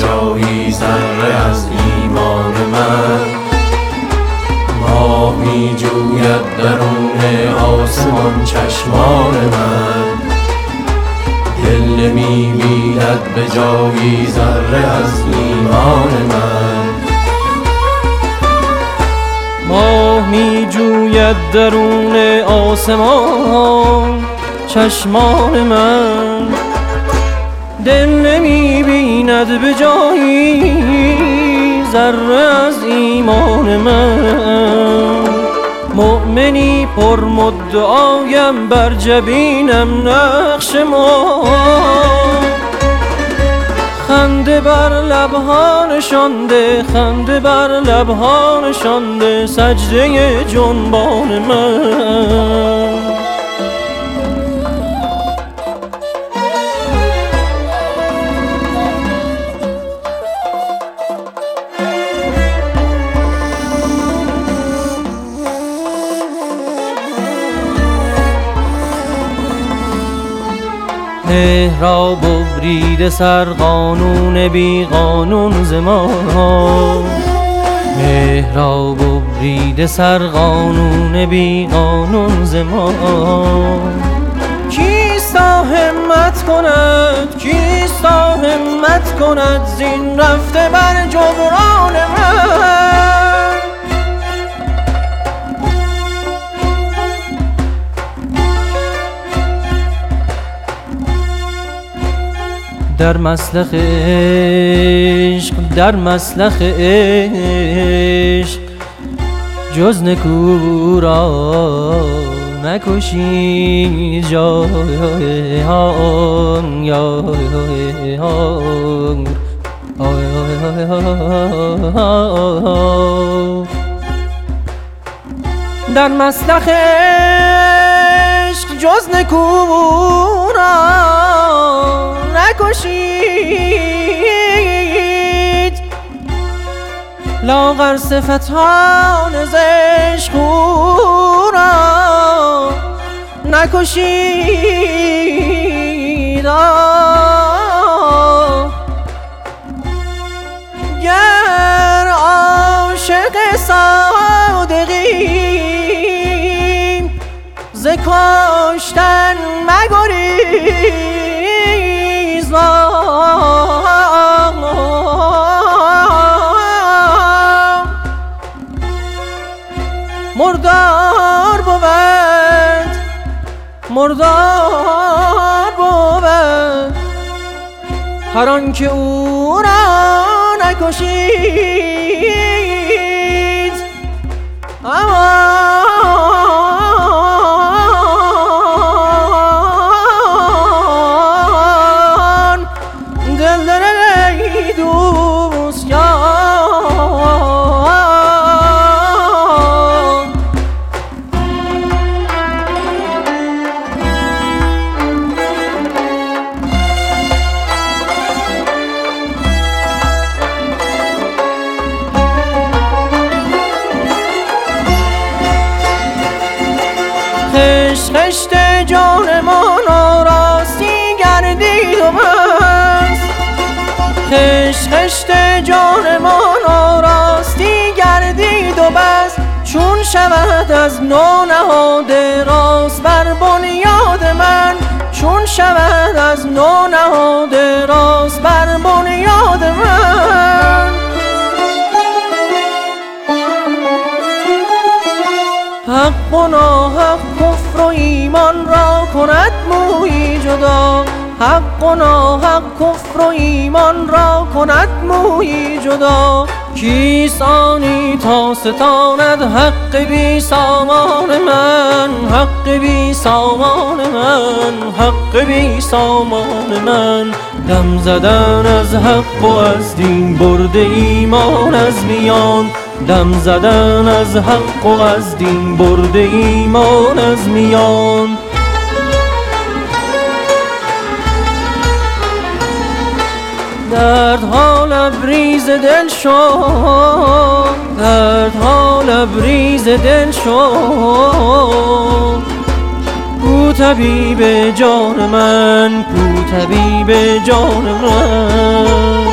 جایی ذره از ایمان من. ماه می جوید درون آسمان چشمان من، دل می بیند به جایی ذره از ایمان من. ماه می جوید درون آسمان چشمان من، دل نمی بیند به جایی ذره از ایمان من. مؤمنی پر مدعایم بر جبینم نقش ما، خنده بر لبها نشانده، خنده بر لبها نشانده سجده جنبان من. مهر را ببریده سر قانون بی قانون ز ما، مهر را ببریده سر قانون بی قانون ز ما. کیستا همت کند، کیستا همت کند زین رفته بر جبران من. در مسلخ عشق، در مسلخ عشق جز نکو را نکشی جان یا در مسلخ عشق جز نکو را نکشید، لاغر صفتان زشق را نکشید. گر عاشق صادقی ز کشتن مگریز، مردار بود، مردار بود هر آن که او را نکشید. امان دل دل دوست خشت جانمان آراستی گردید و بس، خشت جانمان آراستی گردید و بس. چون شود از نو نهاده راست بر بنیاد من، چون شود از نو نهاده راست بر بنیاد من. حق و ناحق کفر و ایمان را کند مویی جدا، حق و ناحق کفر و ایمان را کند مویی جدا. کیست آنی تا ستاند حق بی سامان من، حق بی سامان من، حق بی سامان من. دم زدن از حق و از دین برده ایمان از میان، دم زدن از حق و از دین برده ایمان از میان. دردها لبریز دل شد، دردها لبریز دل شد. کو طبیب جان من، کو طبیب جان من.